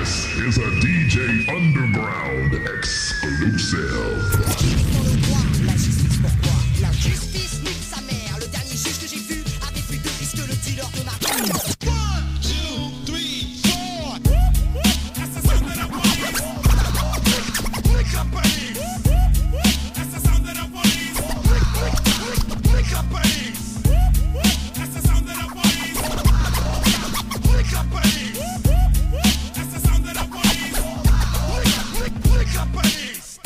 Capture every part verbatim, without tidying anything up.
This is a D J Underground exclusive. La justice, pourquoi? La justice nique sa mère. Le dernier juge que j'ai vu avait plus de risque que le dealer de ma one, two, three, four. That's the sound that I want. Wake up, police. That's the sound that I want. Wake up, police. That's the sound that I want. Wake up, police. That's the sound that I want. Wake up, police.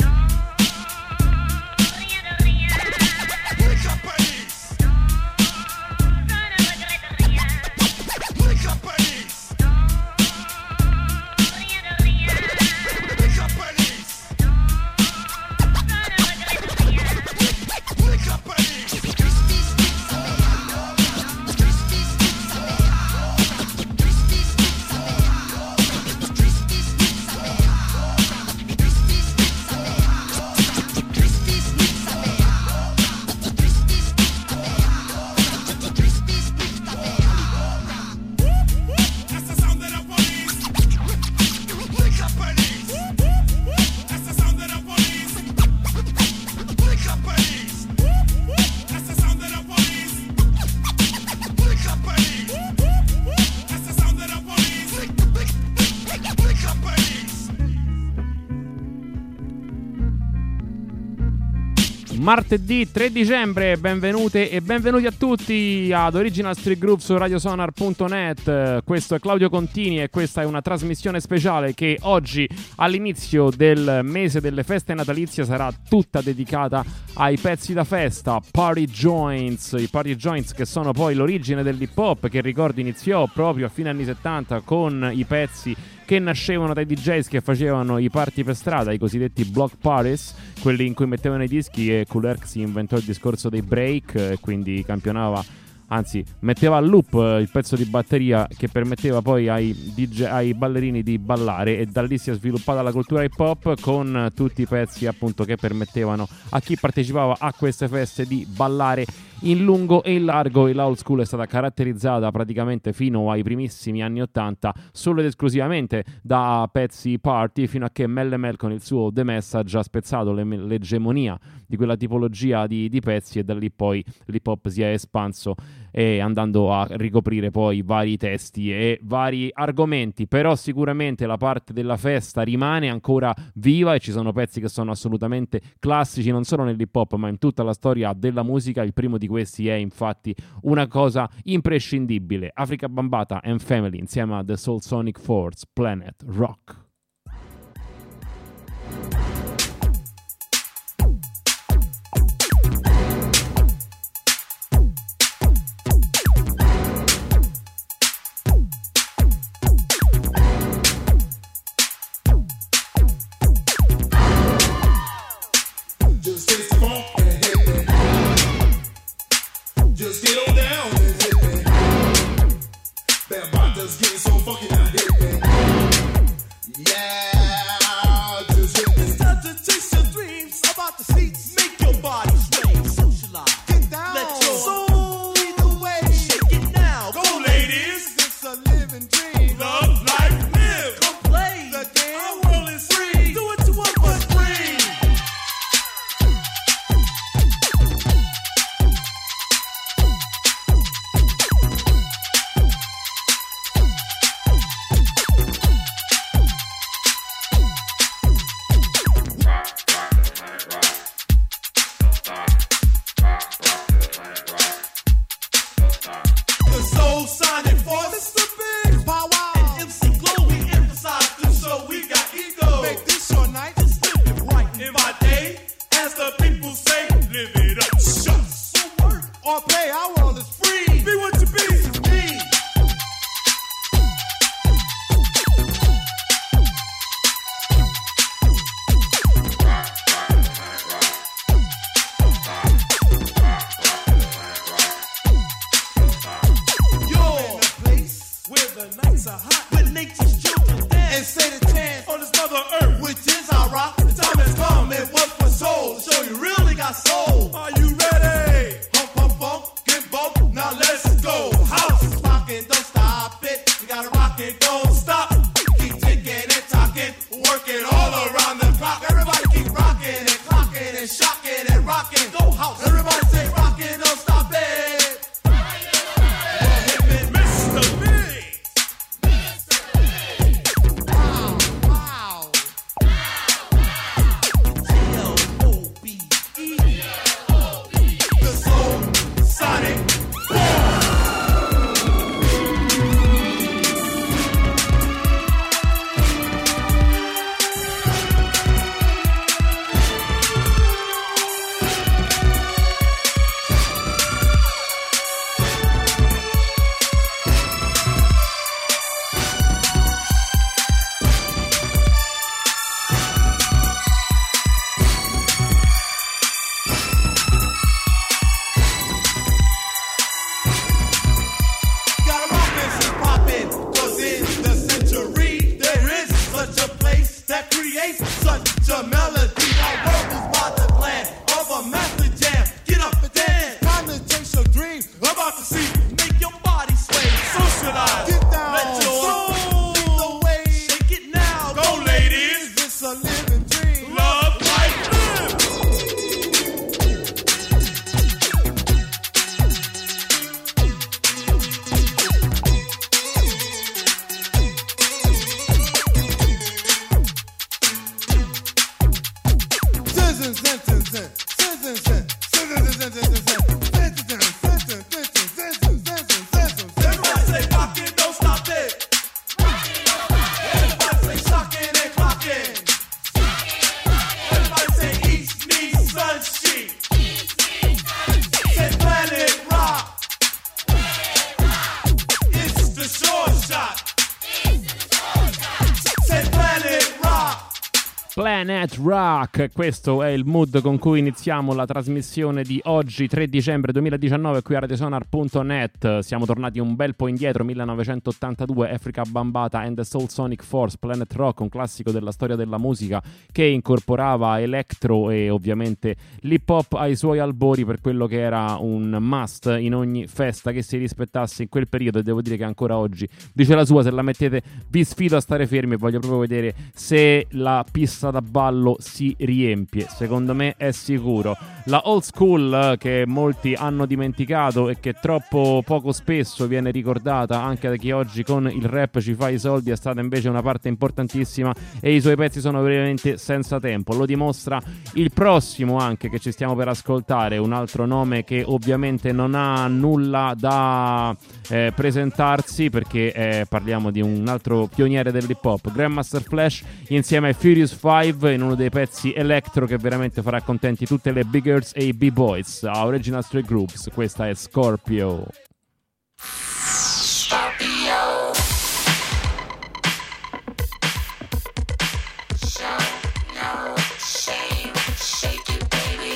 Martedì tre dicembre, benvenute e benvenuti a tutti ad Original Street Group su radiosonar punto net. Questo è Claudio Contini e questa è una trasmissione speciale che oggi all'inizio del mese delle feste natalizie sarà tutta dedicata ai pezzi da festa, party joints, i party joints che sono poi l'origine dell'hip hop, che ricordo iniziò proprio a fine anni settanta con i pezzi che nascevano dai D Js che facevano i party per strada, i cosiddetti block parties, quelli in cui mettevano i dischi, e Kool Herc si inventò il discorso dei break e quindi campionava, anzi metteva a loop il pezzo di batteria che permetteva poi ai, D J, ai ballerini di ballare, e da lì si è sviluppata la cultura hip hop con tutti i pezzi appunto che permettevano a chi partecipava a queste feste di ballare in lungo e in largo. E la old school è stata caratterizzata praticamente fino ai primissimi anni ottanta solo ed esclusivamente da pezzi party, fino a che Melle Mel con il suo The Message ha spezzato le, l'egemonia di quella tipologia di, di pezzi, e da lì poi l'hip hop si è espanso e andando a ricoprire poi vari testi e vari argomenti. Però sicuramente la parte della festa rimane ancora viva e ci sono pezzi che sono assolutamente classici non solo nell'hip hop ma in tutta la storia della musica. Il primo di questi è infatti una cosa imprescindibile: Afrika Bambaataa and Family insieme a The Soul Sonic Force, Planet Rock. Don't stop, keep taking it. working all around the clock. Everybody keep rocking and clocking and shocking and rocking. Go house. Everybody say rocking, don't stop it. Hip it, Mister Big. Wow, wow. G L O B E. The Soul Sonic. Planet Rock, questo è il mood con cui iniziamo la trasmissione di oggi tre dicembre duemiladiciannove qui a radiosonar punto net. Siamo tornati un bel po' indietro, millenovecentottantadue, Afrika Bambaataa and the Soul Sonic Force, Planet Rock, un classico della storia della musica che incorporava electro e ovviamente l'hip hop ai suoi albori, per quello che era un must in ogni festa che si rispettasse in quel periodo, e devo dire che ancora oggi dice la sua. Se la mettete vi sfido a stare fermi e voglio proprio vedere se la pista da ballo si riempie. Secondo me è sicuro. La old school, che molti hanno dimenticato e che troppo poco spesso viene ricordata anche da chi oggi con il rap ci fa i soldi, è stata invece una parte importantissima e i suoi pezzi sono veramente senza tempo. Lo dimostra il prossimo anche che ci stiamo per ascoltare, un altro nome che ovviamente non ha nulla da eh, presentarsi, perché eh, parliamo di un altro pioniere dell'hip hop, Grandmaster Flash insieme ai Furious Five in uno dei pezzi electro che veramente farà contenti tutte le big girls e i b-boys a Original Street Groups. Questa è Scorpio. Scorpio. Show no shame, shake it, baby.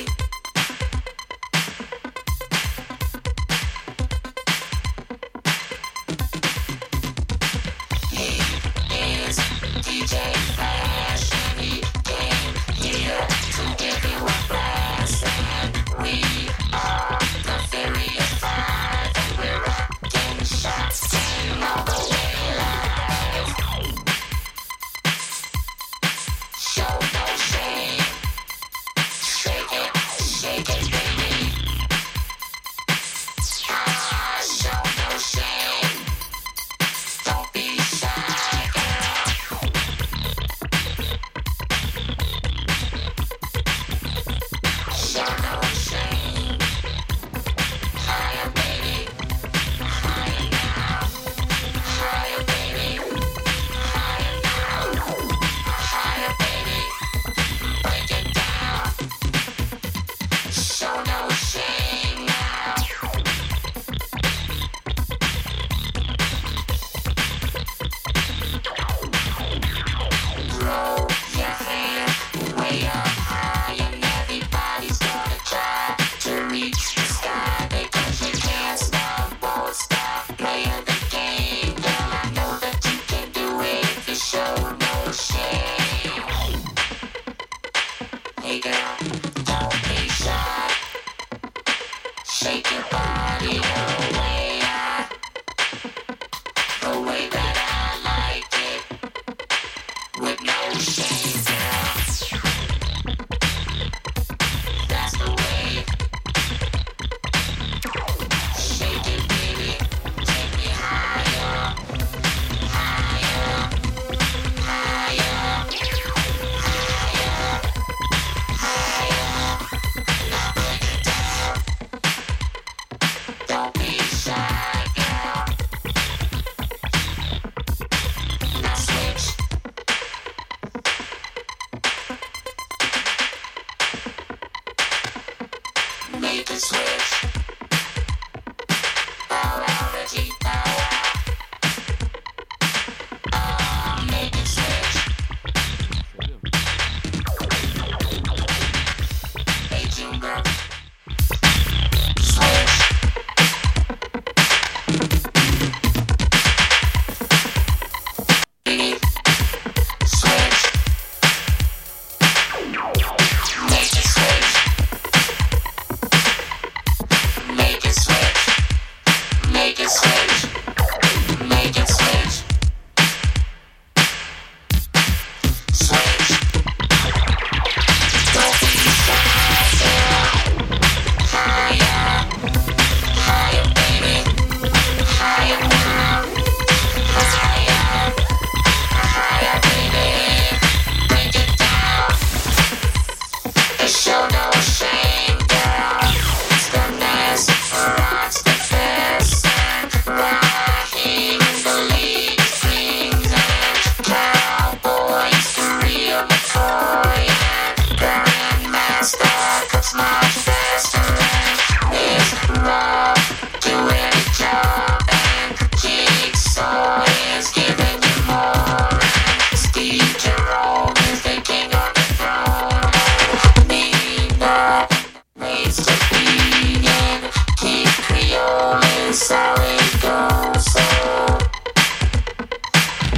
He is D J Flash, and he came here to give you a blast, and we are the Furious Five, and we're rocking shots all the way live. Show no shame, shake it, shake it, baby. Ah, show no shame, don't be shy, girl.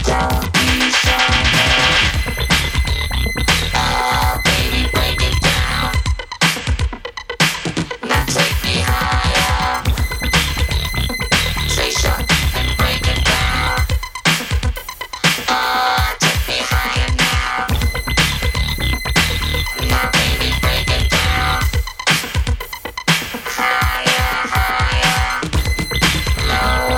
Don't be shy. Oh, baby, break it down. Now take me higher. Say something and break it down. Oh, take me higher now. Now, baby, break it down. Higher, higher. Lower.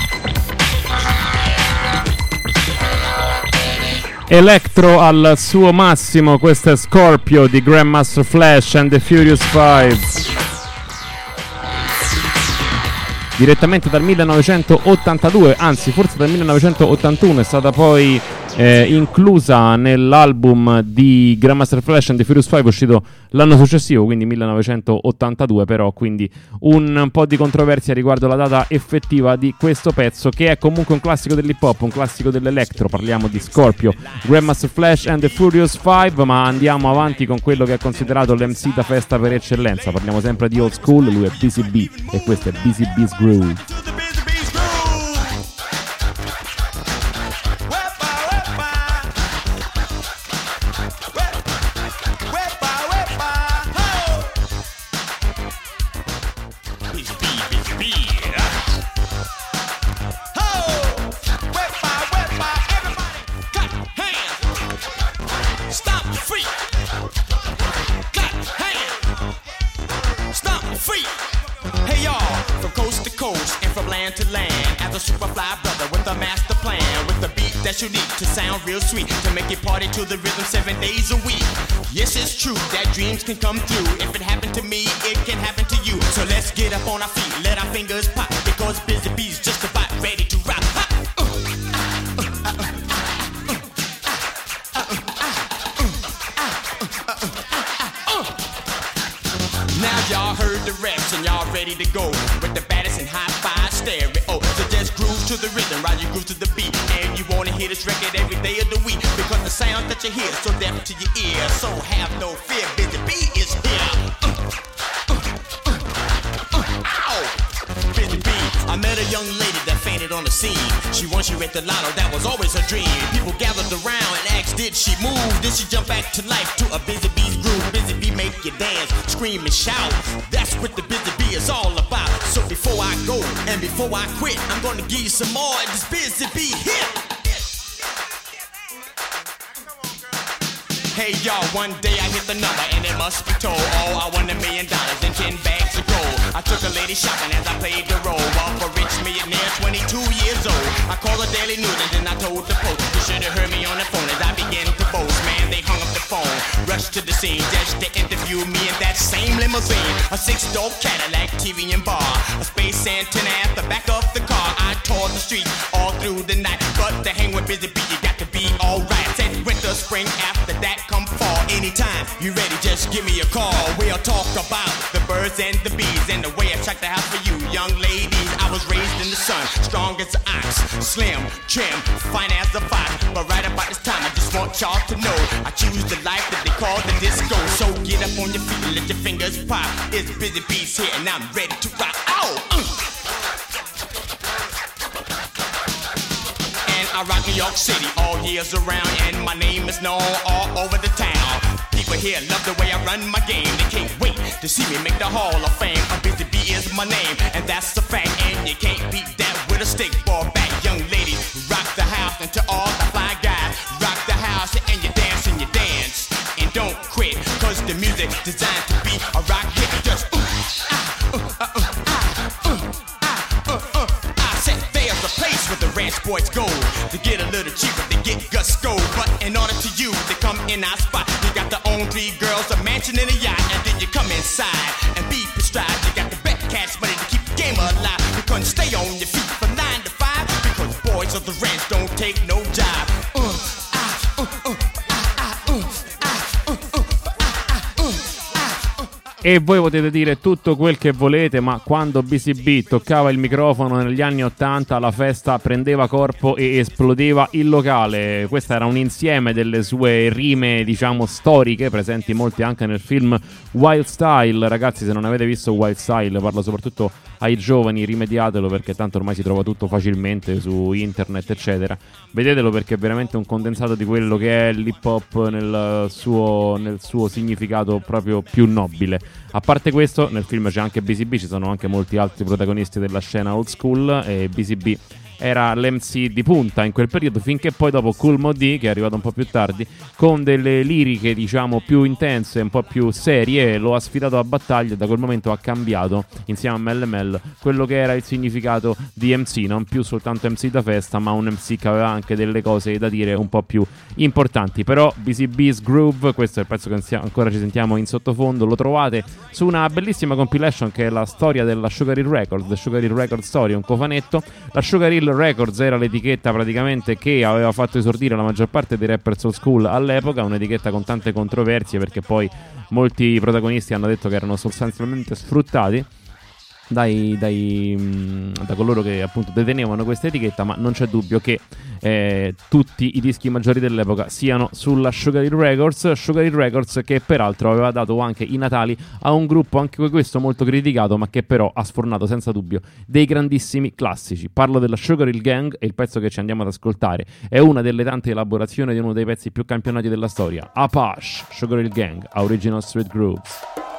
Higher. Lower, baby. Electro al suo massimo, questo è Scorpio di Grandmaster Flash and the Furious Five. Direttamente dal millenovecentottantadue, anzi forse dal millenovecentottantuno, è stata poi eh, inclusa nell'album di Grandmaster Flash and the Furious Five uscito l'anno successivo, quindi millenovecentottantadue, però quindi un po' di controversia riguardo la data effettiva di questo pezzo, che è comunque un classico dell'hip hop, un classico dell'electro. Parliamo di Scorpio, Grandmaster Flash and the Furious Five, ma andiamo avanti con quello che è considerato l'M C da festa per eccellenza. Parliamo sempre di old school, lui è Busy B e questo è Busy B's Groove. To the Busy Bee's groove. Wepa, wepa. We- wepa, wepa. Ho. Busy Bee, Busy Bee. Ho. Wepa, wepa. Everybody, clap hands. Stomp your feet. Clap hands. Stomp your feet. Hey y'all, from coast to coast and from land to land, as a super fly brother with a master plan, with a beat that's unique to sound real sweet, to make it party to the rhythm seven days a week. Yes, it's true that dreams can come through. If it happened to me, it can happen to you. So let's get up on our feet, let our fingers pop, because Busy Bee's just about ready to rock. Ha! Uh, ah, uh, ah, uh, ah, uh, ah, uh, ah, uh, ah, uh, uh. Now y'all heard the reps and y'all ready to go with the baddest and high-five stereo. So just groove to the rhythm while you groove to the beat. And you wanna hear this record every day of the week, because the sound that you hear is so deaf to your ear. So have no fear, Busy Bee is here. Uh, uh, uh, uh, ow! Busy Bee, I met a young lady that fainted on the scene. She won, she read the lotto, that was always her dream. People gathered around and asked, did she move? Did she jump back to life to a Busy Bee's groove? Busy Bee make you dance, scream and shout. That's what the Busy Bee is all about. So before I go and before I quit, I'm gonna give you some more of this Busy Bee hit. Hey y'all, one day I hit the number and it must be told. Oh, I won a million dollars and ten bags of gold. I took a lady shopping as I played the role of a rich millionaire, twenty-two years old. I called the Daily News and then I told the Post. You should have heard me on the phone as I began to boast. Man, they hung up the phone, rushed to the scene just to interview me in that same limousine. A six-door Cadillac, T V and bar, a space antenna at the back of the car. I toured the streets all through the night, but to hang with Busy Bee, you got to be alright. Said winter, spring, after that come fall. Anytime you ready, just give me a call. We'll talk about the birds and the bees and the way I check the house for you, young ladies. I was raised in the sun, strong as an ox, slim, trim, fine as a fox. But right about this time, I just want y'all to know I choose the life that they call the disco. So get up on your feet and let your fingers pop. It's Busy Bee's here and I'm ready to rock. Ow! Uh. I rock New York City all years around, and my name is known all over the town. People here love the way I run my game. They can't wait to see me make the Hall of Fame. A Busy Bee is my name, and that's a fact. And you can't beat that with a stick ball back. Young ladies, rock the house, and to all the fly guys, rock the house and you dance and you dance. And don't quit, cause the music's designed to be a rock hit. Just ooh, ah, uh, uh, uh, ah, uh, ah, uh, uh. I said there's a place where the ranch boys go to get a little cheaper, to get gusto. But in order to you to come in our spot, you got to own three girls, a mansion and a yacht. And then you come inside and be prescribed. You got the bet cash money to keep the game alive. You couldn't stay on your feet from nine to five, because boys of the ranch don't take no job. Uh, ah, uh, uh, ah, ah, uh, ah, uh, uh, ah, uh, ah, uh. E voi potete dire tutto quel che volete, ma quando Busy Bee toccava il microfono negli anni ottanta, la festa prendeva corpo e esplodeva il locale. Questo era un insieme delle sue rime, diciamo, storiche, presenti molte anche nel film Wild Style. Ragazzi, se non avete visto Wild Style, parlo soprattutto ai giovani, rimediatelo perché tanto ormai si trova tutto facilmente su internet eccetera, vedetelo perché è veramente un condensato di quello che è l'hip hop nel suo, nel suo significato proprio più nobile. A parte questo, nel film c'è anche B C B, ci sono anche molti altri protagonisti della scena old school e B C B era l'M C di punta in quel periodo, finché poi dopo Kool Moe Dee, che è arrivato un po' più tardi, con delle liriche diciamo più intense, un po' più serie, lo ha sfidato a battaglia e da quel momento ha cambiato, insieme a Melle Mel, quello che era il significato di M C, non più soltanto M C da festa, ma un M C che aveva anche delle cose da dire un po' più importanti. Però B C B's Groove, questo è il pezzo che ancora ci sentiamo in sottofondo, lo trovate su una bellissima compilation che è la storia della Sugar Hill Records, The Sugar Hill Records Story, un cofanetto. La Sugar Hill Records era l'etichetta praticamente che aveva fatto esordire la maggior parte dei rappers old school all'epoca, un'etichetta con tante controversie perché poi molti protagonisti hanno detto che erano sostanzialmente sfruttati dai, dai, mh, da coloro che appunto detenevano questa etichetta, ma non c'è dubbio che eh, tutti i dischi maggiori dell'epoca siano sulla Sugar Hill Records. Sugar Hill Records che peraltro aveva dato anche i natali a un gruppo anche questo molto criticato, ma che però ha sfornato senza dubbio dei grandissimi classici. Parlo della Sugar Hill Gang e il pezzo che ci andiamo ad ascoltare è una delle tante elaborazioni di uno dei pezzi più campionati della storia, Apache, Sugar Hill Gang, Original Street Grooves.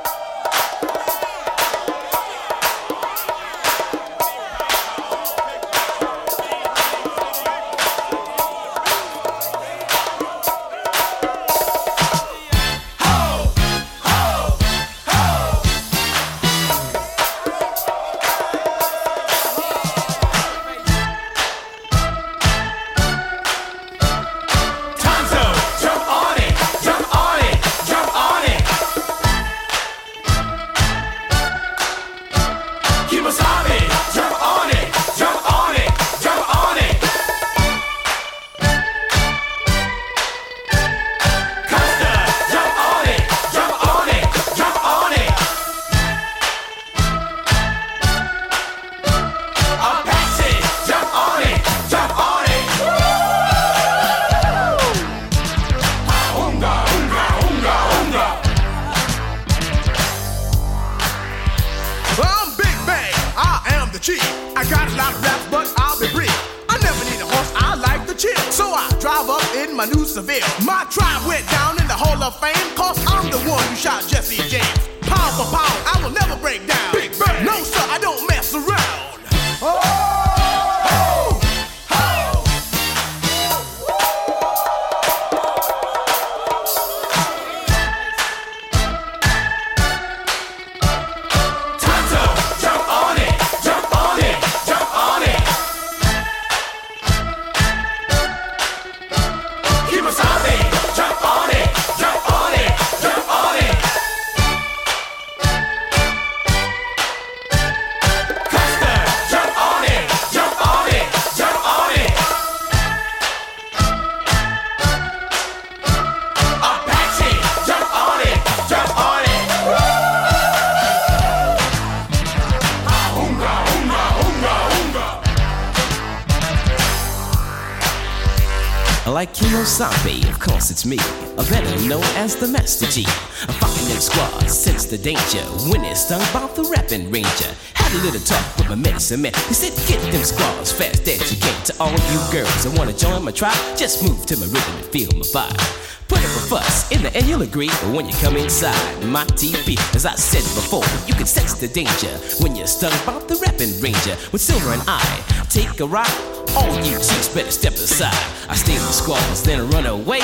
Like Kimosabe, of course it's me, a better known as the Master G. I'm fucking them squads, sense the danger, when it's stung by the rapping ranger. Had a little talk with my medicine man, he said get them squads fast as you can. To all you girls that wanna join my tribe, just move to my rhythm and feel my vibe. Put up a fuss, in the end you'll agree, but when you come inside my T V, as I said before, you can sense the danger when you're stung by the rapping ranger. With Silver and I take a ride, all you chicks better step aside. I stay with the squads, then run away.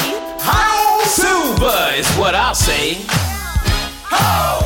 How Silver is what I'll say. How?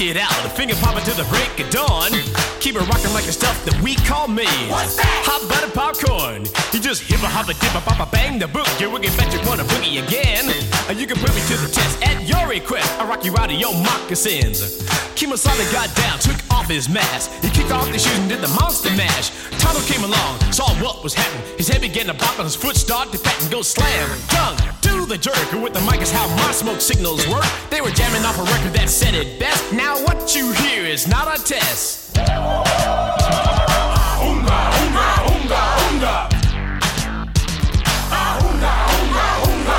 it out, a finger popping till the break of dawn. Keep it rocking like the stuff that we call me. What's that? Hot butter popcorn. You just hip a hop a dip a pop a bang the book. You wicked bet you wanna boogie again. And you can put me to the test at your request. I rock you out of your moccasins. Kemosabe got down, took off his mask. He kicked off the shoes and did the monster mash. Tonto came along, saw what was happening. His head began to bop and his foot started to pat and go slam. Tongue to the jerk. And with the mic is how my smoke signals work. They were jamming off a record that said it best. Now what you hear is not a test. Unga, unga, unga, unga. Ah, unga, unga, unga.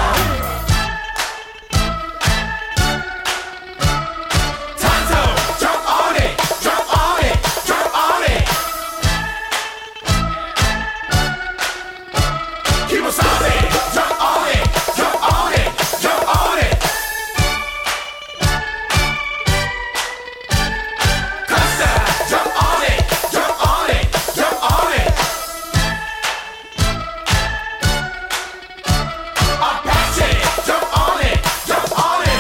Tonto, jump on it, jump on it, jump on it. Kemosabe, jump on it, jump on it, jump on it. Costa, jump on it, jump on it, jump on it. Apache, jump on it, jump on it.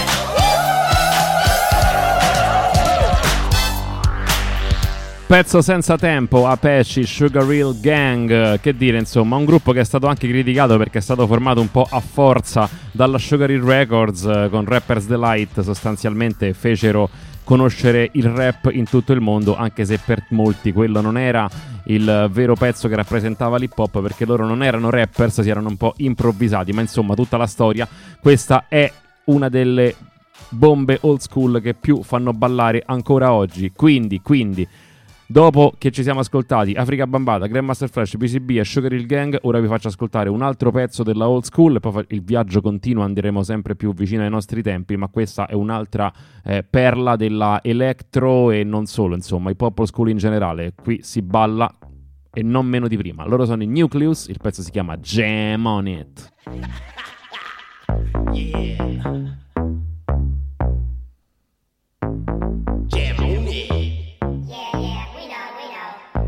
Pezzo senza tempo, Apache, Sugar Hill Gang, che dire insomma, un gruppo che è stato anche criticato perché è stato formato un po' a forza dalla Sugar Hill Records, eh, con Rapper's Delight sostanzialmente fecero conoscere il rap in tutto il mondo, anche se per molti quello non era il vero pezzo che rappresentava l'hip hop, perché loro non erano rappers, si erano un po' improvvisati, ma insomma tutta la storia, questa è una delle bombe old school che più fanno ballare ancora oggi. Quindi, quindi dopo che ci siamo ascoltati Africa Bambata, Grandmaster Flash, P C B e Sugar Hill Gang, ora vi faccio ascoltare un altro pezzo della old school e poi fa- il viaggio continua, andremo sempre più vicino ai nostri tempi, ma questa è un'altra eh, perla della electro e non solo, insomma, hip hop old school in generale. Qui si balla e non meno di prima. Loro sono i Nucleus, il pezzo si chiama Jam on It. Jam on it. Yeah, yeah, we know, we know.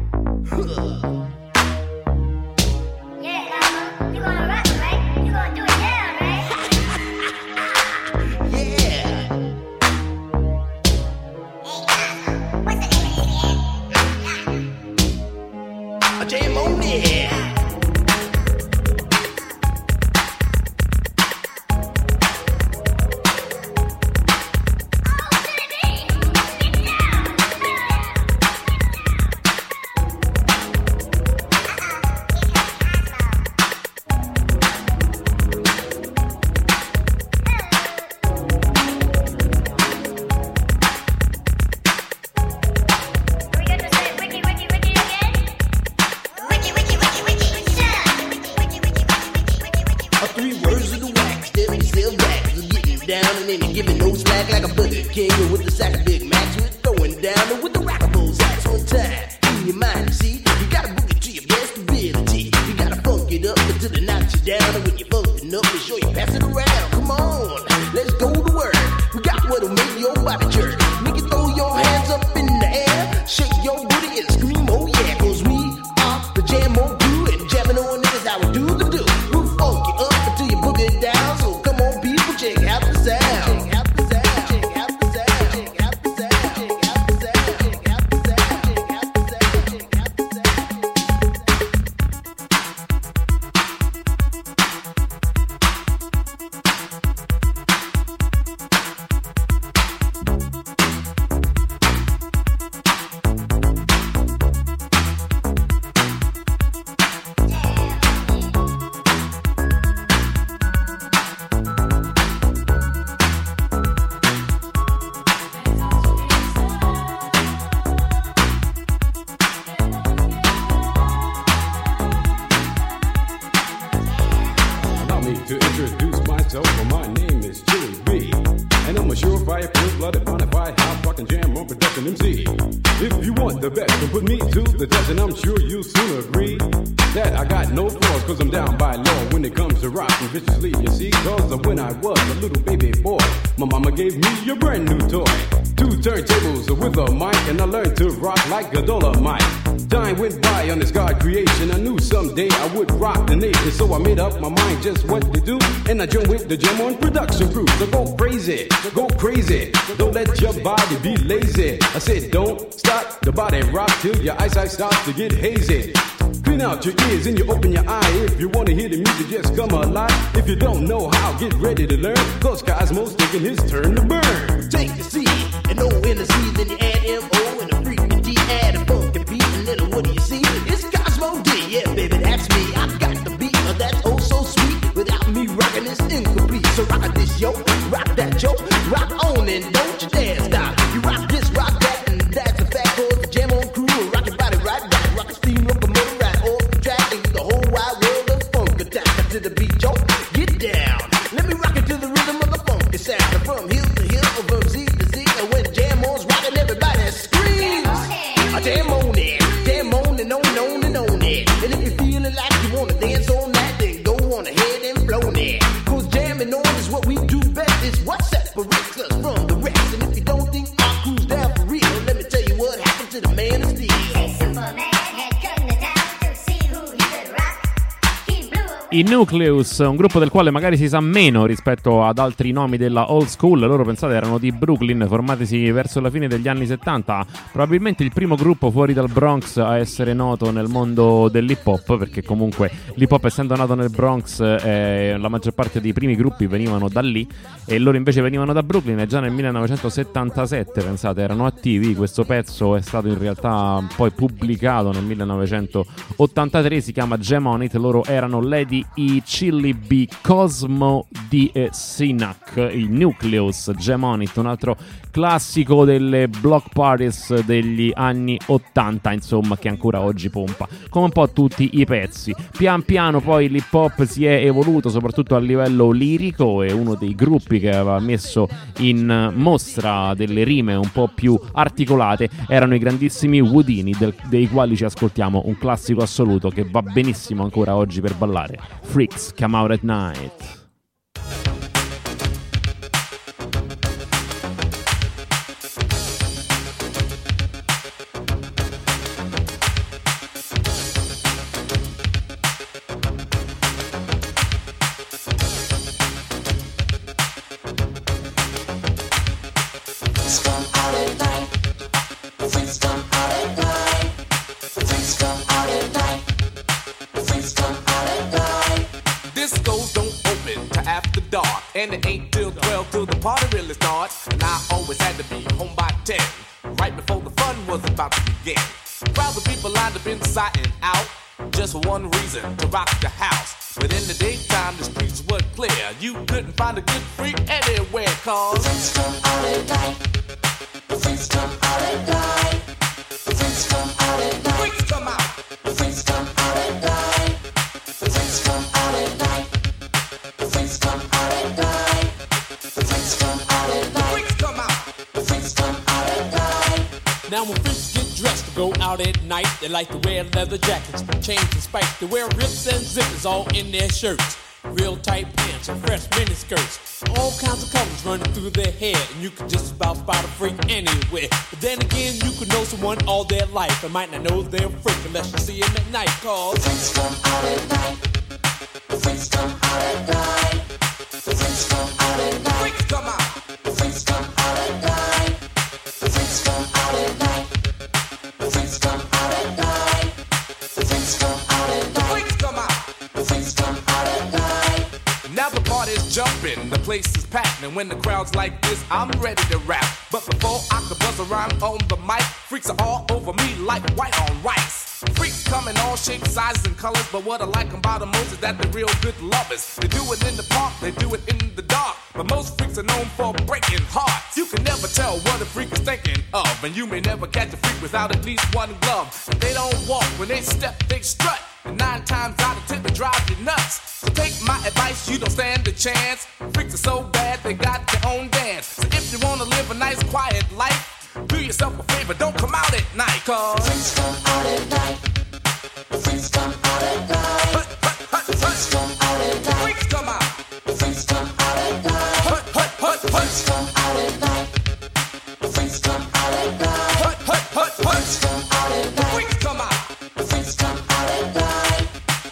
Yeah, Mama, you gonna rock it, right? You gonna do it down, right? Yeah. Hey, Mama, what's the name of A jam on it. Are we going to say wiki, wiki, wiki again? Wiki, wiki, wiki, wiki, yeah. Wiki, wiki, wiki, wiki, wiki, wiki, wiki. A three words of the wax, stepping still back, getting down and then giving no slack like a Burger King with the sack of Big Macs, with throwing down and with the rockables ass on time. In your mind, see, you gotta boogie to your best ability. You gotta funk it up until it knocks you down, and when you're funkin' up, make sure you pass it around. Come on, let's go to work. We got what'll make your body jerk. Make you throw your hands up in the air, shake your booty and scream, oh yeah, 'cause we are the Jam on crew, and jamming on it is how we do the do. We'll funk you up until you boogie down. So come on, people, check out the sound. Check out the sound. Check out the sound. Check out the sound. Check out the sound. Check out the sound. Check out the sound. Check out the sound. Allow me to introduce myself, for my name is Chili B. And I'm a surefire, full-blooded, bonafide, hot rockin' jam on production M C. If you want the best, then put me to the test, and I'm sure you'll soon agree that I got no flaws, 'cause I'm down by law when it comes to rockin' viciously, you see. 'Cause when I was a little baby boy, my mama gave me a brand new toy. two turntables with a mic, and I learned to rock like a Dolomite. Time went by on this God creation. I knew someday I would rock the nation, so I made up my mind just what to do, and I joined with the Jam On production crew. So go crazy, go crazy, don't let your body be lazy. I said don't stop the body rock till your eyesight starts to get hazy. Clean out your ears and you open your eye. If you wanna hear the music, just come alive. If you don't know how, get ready to learn, cause Cosmo's taking his turn to burn. Take the C and O in the C, then you add M O and a freaking D, add a funky beat, and then what do you see? It's Cosmo D, yeah baby, that's me. I got the beat, uh, that's oh so sweet. Without me rocking this incomplete. So rock this yo, rock that yo, rock on and don't you dare stop. You rock this, rock that, and that's a fact. Cause the Jam On crew will rock your body right back. Rock a steam locomotive right off the track, and the whole wide world of funk attack. To the beat, yo, get down. Let me rock it to the rhythm of the funky sound. From hill to hill, from Z to Z, and when Jam On's rocking, everybody screams. I jam on it, jam on and on and on and on it. And if you're feeling like you wanna dance on that, then go on ahead and blow it. Cause jamming on is what we do best. It's what separates us from the rest. And if you don't think our crew's down for real, let me tell you what happened to the man of steel. I Nucleus, un gruppo del quale magari si sa meno rispetto ad altri nomi della old school. Loro, pensate, erano di Brooklyn, formatisi verso la fine degli anni settanta, probabilmente il primo gruppo fuori dal Bronx a essere noto nel mondo dell'hip hop, perché comunque l'hip hop, essendo nato nel Bronx, eh, la maggior parte dei primi gruppi venivano da lì, e loro invece venivano da Brooklyn, e già nel millenovecentosettantasette, pensate, erano attivi. Questo pezzo è stato in realtà poi pubblicato nel millenovecentottantatré, si chiama Jam On It. Loro erano Lady i Chili B, Cosmo D e Sinac, il Nucleus, Jam On It, un altro classico delle block parties degli anni ottanta, insomma, che ancora oggi pompa, come un po' tutti i pezzi. Pian piano poi l'hip hop si è evoluto, soprattutto a livello lirico, e uno dei gruppi che aveva messo in mostra delle rime un po' più articolate erano i grandissimi Whodini, del, dei quali ci ascoltiamo un classico assoluto che va benissimo ancora oggi per ballare. Freaks Come Out at Night. And it ain't till twelve till the party really starts. And I always had to be home by ten, right before the fun was about to begin. Crowds of people lined up inside and out, just for one reason, to rock the house. But in the daytime the streets were clear, you couldn't find a good freak anywhere. Cause the freaks come out at night, the freaks come out at night, the freaks come out at night, the freaks come out, the freaks come out at night, the freaks come out at night, the freaks come out at night, the freaks come out at night, the freaks come out, the freaks come out at night. Now when freaks get dressed to go out at night, they like to wear leather jackets, chains and spikes. They wear rips and zippers all in their shirts, real tight pants and fresh mini skirts, all kinds of colors running through their hair, and you can just about spot a freak anywhere. But then again, you could know someone all their life and might not know they're a freak unless you see them at night. Cause the freaks come out at night, the freaks come out at night, the freaks come out at night, the freaks come out, the freaks come out at night, the freaks come out at night, the freaks come out at night, the freaks come out at night, the freaks come out, the freaks come out at night. Now the party's jumping, the place is packed, and when the crowd's like this, I'm ready to rap. But before I could buzz around on the mic, freaks are all over me like white on rice. Freaks come in all shapes, sizes, and colors, but what I like about them most is that they're real good lovers. They do it in the park, they do it in the dark, but most freaks are known for breaking hearts. You can never tell what a freak is thinking of, and you may never catch a freak without at least one glove. And they don't walk, when they step, they strut, and nine times out of ten they drive you nuts. So take my advice, you don't stand a chance. Freaks are so bad, they got their own dance. So if you wanna live a nice quiet life, do yourself a favor, don't come out at night. Cause the freaks come out at night, the freaks come out at night, hut, hut, hut, the freaks come out at night, the freaks come out, the freaks come out at night, hut, hut, hut, hut, the freaks come out at night, the freaks Punch. The freaks come out. The freaks come out at night.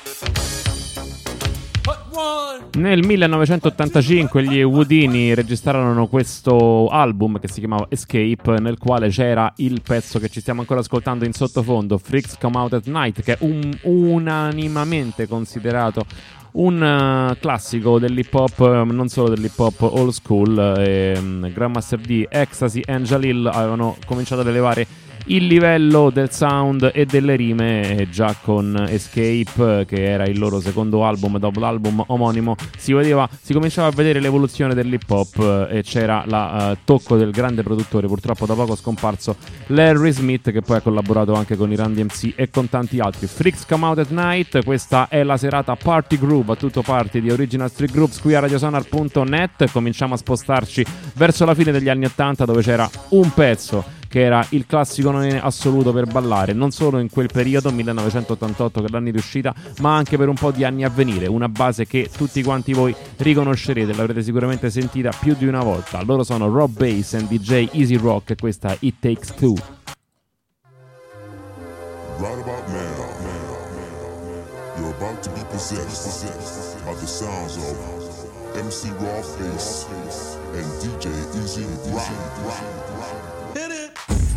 Put one. Nel millenovecentottantacinque gli Whodini registrarono questo album che si chiamava Escape, nel quale c'era il pezzo che ci stiamo ancora ascoltando in sottofondo, Freaks Come Out at Night, che è un, unanimamente considerato un uh, classico dell'hip hop, um, non solo dell'hip hop old school. E, um, Grandmaster D, Ecstasy e Jalil avevano cominciato ad elevare il livello del sound e delle rime, e già con Escape, che era il loro secondo album dopo l'album omonimo, si vedeva, si cominciava a vedere l'evoluzione dell'hip hop, e c'era la uh, tocco del grande produttore, purtroppo da poco scomparso, Larry Smith, che poi ha collaborato anche con i Run D M C e con tanti altri. Freaks Come Out at Night, questa è la serata Party Groove a tutto party di Original Street Groups qui a radiosonar punto net. Cominciamo a spostarci verso la fine degli anni ottanta, dove c'era un pezzo che era il classico assoluto per ballare, non solo in quel periodo, millenovecentottantotto, che è l'anno di uscita, ma anche per un po' di anni a venire. Una base che tutti quanti voi riconoscerete, l'avrete sicuramente sentita più di una volta. Loro sono Rob Bass and D J Easy Rock, e questa è It Takes Two. Right about now, you're about to be possessed by the sounds of M C Raw Face and D J Easy Rock. Hit it.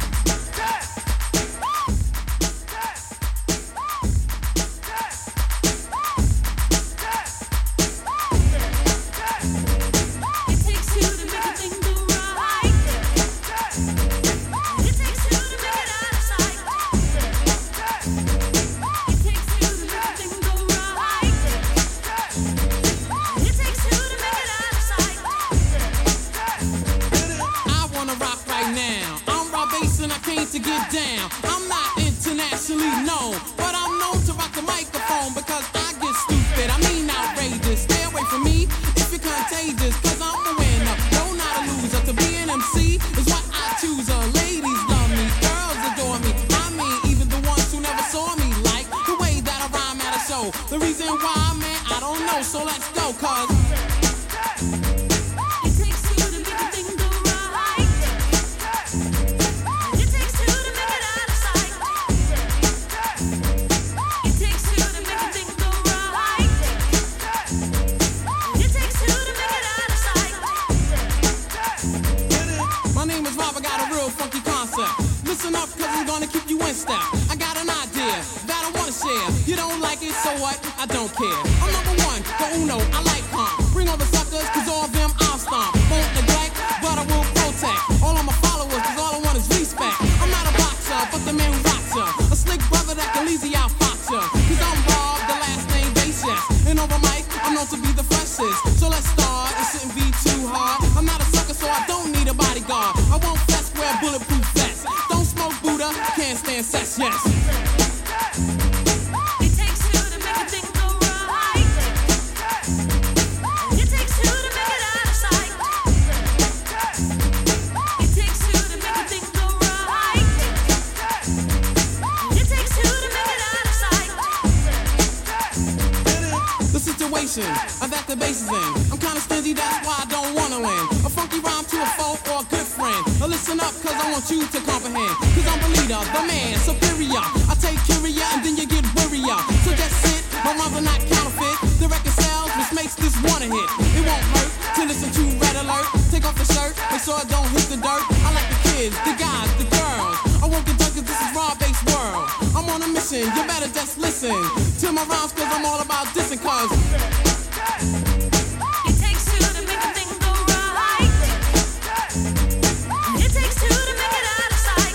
To get down, I'm not internationally known, but I'm known to rock the microphone because I get stupid, I mean outrageous. Stay away from me if you're contagious, cause I'm a winner, no not a loser. To be an M C is what I choose. Uh, ladies love me, girls adore me, I mean even the ones who never saw me like the way that I rhyme at a show. The reason why, man, I don't know, so let's go, cause I got an idea that I wanna share. You don't like it, so what? I don't care. I'm number one, the uno, I like calm. Bring all the suckers, cause all of them I'll stomp. Won't neglect, but I will protect all of my followers, cause all I want is respect. I'm not a boxer, but the man who rocks ya. A slick brother that can easy out fox ya. Cause I'm Bob, the last name base, yes. And over mic, I'm known to be the freshest. So let's start, it shouldn't be too hard. I'm not a sucker, so I don't need a bodyguard. I won't fess, wear bulletproof vests. Don't smoke Buddha, can't stand sex, yes. It takes two to make a thing go right. It takes two to make it out of sight. It takes two to make a thing go right. It takes two to make it out of sight. The situation that the bass is in, I'm kinda stingy, that's why I don't wanna win. A funky rhyme to a foe or a good friend. Now listen up, cause I want you to comprehend. Cause I'm the leader, the man, superior. I take curia and then you get worrier. So just sit, my rhymes are not counterfeit. The record sells, which makes this one a hit. It won't hurt to listen to Red Alert. Take off the shirt, make sure it don't hit the dirt. I like the kids, the guys, the girls. I won't get done cause this is raw-based world. I'm on a mission, you better just listen to my rhymes cause I'm all about dissing cause it takes two to make a thing go right. It takes two to make it out of sight.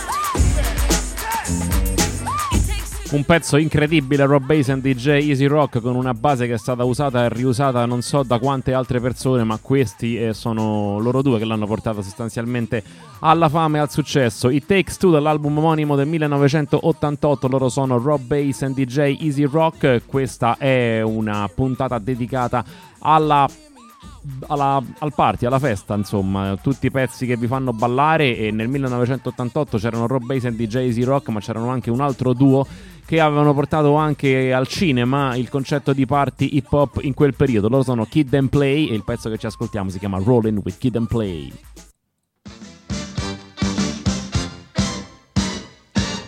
It takes two. Un pezzo incredibile, Rob Bass and D J Easy Rock, con una base che è stata usata e riusata non so da quante altre persone, ma questi eh, sono loro due che l'hanno portata sostanzialmente alla fama e al successo. It Takes Two, dall'album omonimo del millenovecentottantotto, loro sono Rob Bass and D J Easy Rock. Questa è una puntata dedicata alla Alla, al party, alla festa, insomma, tutti i pezzi che vi fanno ballare. E nel millenovecentottantotto c'erano Rob Bass and D J Easy Rock, ma c'erano anche un altro duo che avevano portato anche al cinema il concetto di party hip hop in quel periodo. Loro sono Kid and Play e il pezzo che ci ascoltiamo si chiama Rollin' with Kid and Play.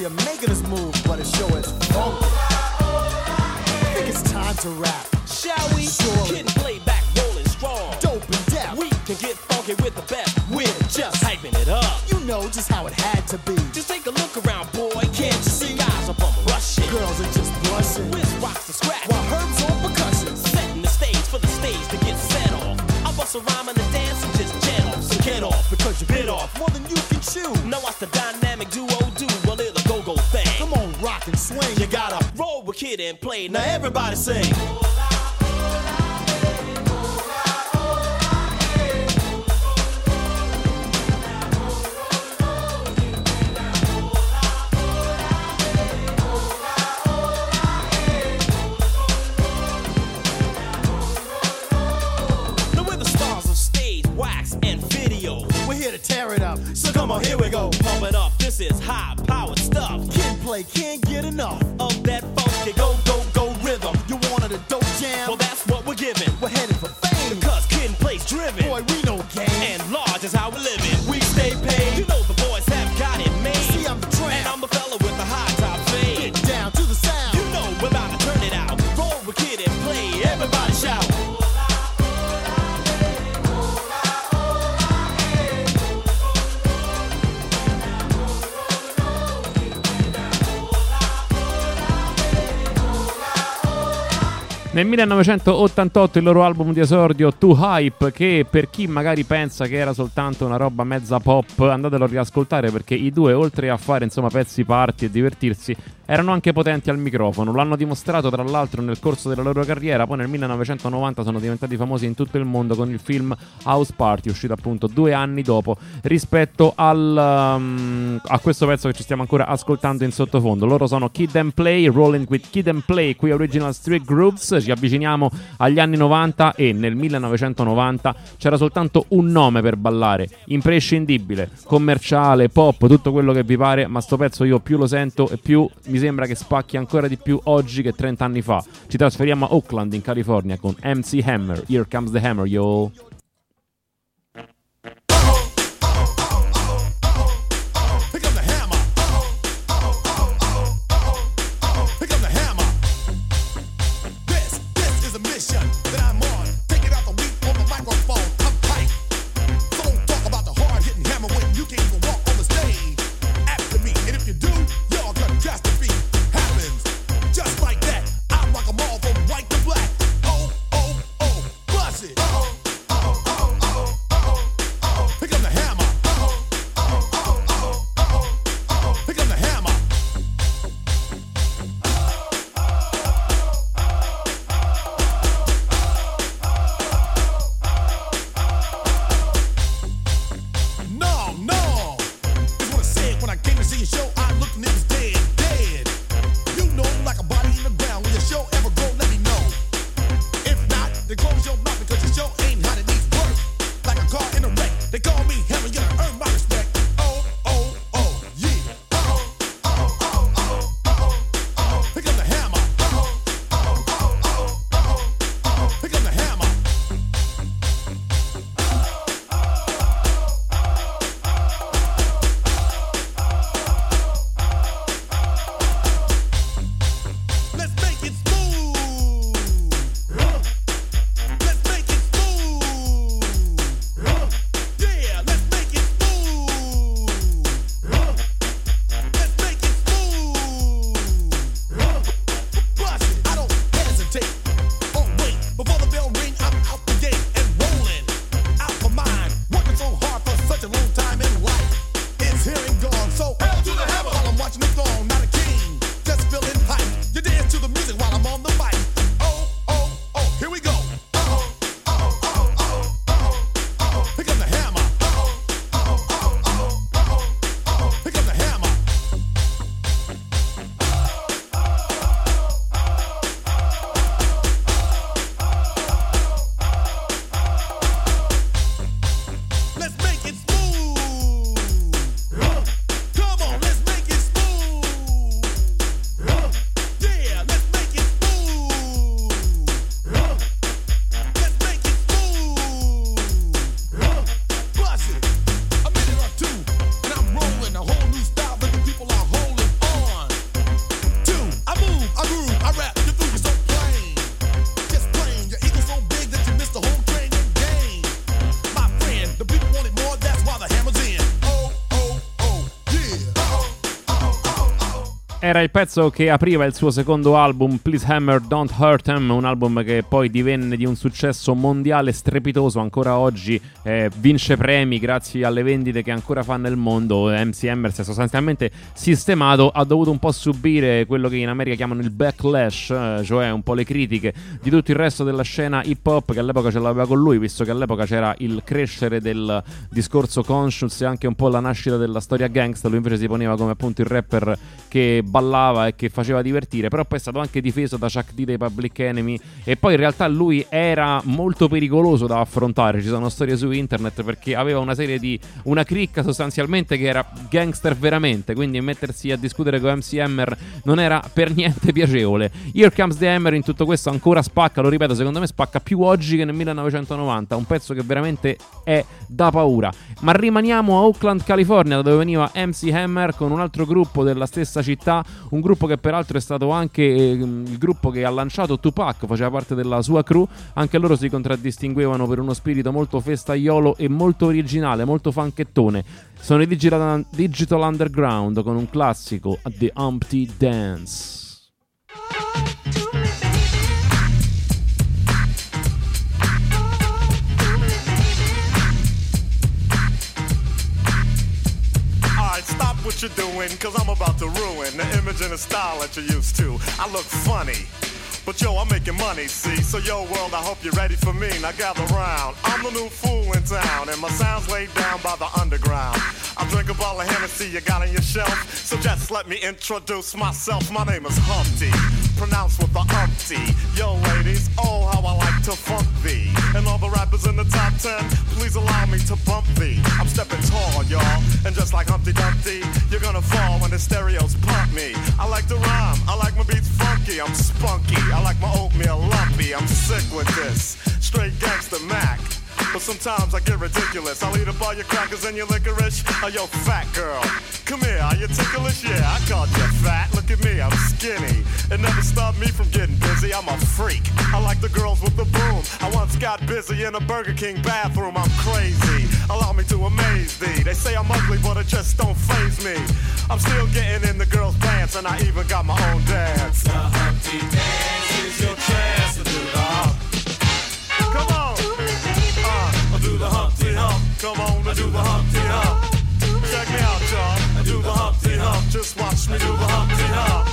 you're making us move, but it sure is funky. I think it's time to rap. Shall we? Sure. Kid and play back, rolling strong. Dope and deaf. We can get funky with the best. We're just Hyping it up. You know just how it had to be. Just take a look around, boy. Can't you see? Guys up on rushing. Girls are just blushing. Wiz rocks the scratch. While Herb's on percussion. Setting the stage for the stage to get set off. I bust a rhyme and a dance and just jet off. So get off Because you bit off more than you can chew. Now watch the dynamic duo do a little go-go thing. Come on, rock and swing. You gotta roll with Kid and Play. Now everybody sing. Now we're the stars of stage, wax, and video. We're here to tear it up. So come on, here we go. Pump it up. This is high-powered stuff. Kid and Play can't get enough Of that funky go, go, go rhythm. You wanted a dope jam? Well, that's what we're giving. We're headed for fame. Because Kid and Play's driven. Boy, we know game. And large is how we live it. We stay paid. You know the boys have got it made. See, I'm the tramp. And I'm the fella with the high top fade. Get down to the sound. You know we're about to turn it out. Roll with Kid and Play. Everybody shout. Nel millenovecentottantotto il loro album di esordio Too Hype, che per chi magari pensa che era soltanto una roba mezza pop, andatelo a riascoltare perché i due, oltre a fare insomma pezzi party e divertirsi, erano anche potenti al microfono. L'hanno dimostrato tra l'altro nel corso della loro carriera. Poi nel millenovecentonovanta sono diventati famosi in tutto il mondo con il film House Party, uscito appunto due anni dopo rispetto al, um, a questo pezzo che ci stiamo ancora ascoltando in sottofondo. Loro sono Kid and Play, Rolling with Kid and Play, qui Original Street Grooves. Ci avviciniamo agli anni novanta e nel millenovecentonovanta c'era soltanto un nome per ballare, imprescindibile, commerciale, pop, tutto quello che vi pare, ma sto pezzo io più lo sento e più mi sembra che spacchi ancora di più oggi che trenta anni fa. Ci trasferiamo a Oakland in California con M C Hammer. Here comes the hammer, yo. Pick up the hammer. Pick up the hammer. This, this is a mission that I'm on. Take it out the week on the microphone. I'm tight. So don't talk about the hard-hitting hammer when you can't even walk on the stage. After me, and if you do, your catastrophe happens. Just like that, I rock 'em all from white to black. Oh, oh, oh, bust it. Oh, oh. Era il pezzo che apriva il suo secondo album, Please Hammer, Don't Hurt Him, un album che poi divenne di un successo mondiale strepitoso, ancora oggi eh, vince premi grazie alle vendite che ancora fa nel mondo. M C Hammer si è sostanzialmente sistemato, ha dovuto un po' subire quello che in America chiamano il backlash, eh, cioè un po' le critiche di tutto il resto della scena hip hop che all'epoca ce l'aveva con lui, visto che all'epoca c'era il crescere del discorso conscious e anche un po' la nascita della storia gangsta. Lui invece si poneva come appunto il rapper che ballava e che faceva divertire, però poi è stato anche difeso da Chuck D dei Public Enemy, e poi in realtà lui era molto pericoloso da affrontare. Ci sono storie su internet perché aveva una serie di una cricca sostanzialmente che era gangster veramente, quindi mettersi a discutere con M C Hammer non era per niente piacevole. Here Comes the Hammer in tutto questo ancora spacca, lo ripeto, secondo me spacca più oggi che nel millenovecentonovanta, un pezzo che veramente è da paura. Ma rimaniamo a Oakland, California, da dove veniva M C Hammer con un altro gruppo della stessa città, un gruppo che peraltro è stato anche eh, il gruppo che ha lanciato Tupac, faceva parte della sua crew. Anche loro si contraddistinguevano per uno spirito molto festaiolo e molto originale, molto funkettone. Sono i Digital, Digital Underground con un classico, The Humpty Dance. Stop what you're doing, cause I'm about to ruin the image and the style that you're used to. I look funny, but yo, I'm making money, see? So yo, world, I hope you're ready for me. Now gather round. I'm the new fool in town, and my sound's laid down by the underground. I drink a bottle of Hennessy you got on your shelf, so just let me introduce myself. My name is Humpty, pronounced with the umpty. Yo, ladies, oh, how I like to funk thee. And all the rappers in the top ten, please allow me to bump thee. I'm stepping tall, y'all, and just like Humpty Dumpty, you're gonna fall when the stereos pump me. I like to rhyme, I like my beats funky, I'm spunky. I like my oatmeal lumpy, I'm sick with this. Straight gangster Mac. But sometimes I get ridiculous. I'll eat up all your crackers and your licorice. Oh, yo, fat girl, come here, are you ticklish? Yeah, I called you fat. Look at me, I'm skinny. It never stopped me from getting busy. I'm a freak. I like the girls with the boom. I once got busy in a Burger King bathroom. I'm crazy. Allow me to amaze thee. They say I'm ugly, but it just don't faze me. I'm still getting in the girls' pants, and I even got my own dance. The Humpty Dance is your chance to do the hump. Come on. I do the Humpty Hump, come on, I do the Humpty Hump. Check me out, y'all, I do the Humpty Hump. Just watch me do the Humpty Hump.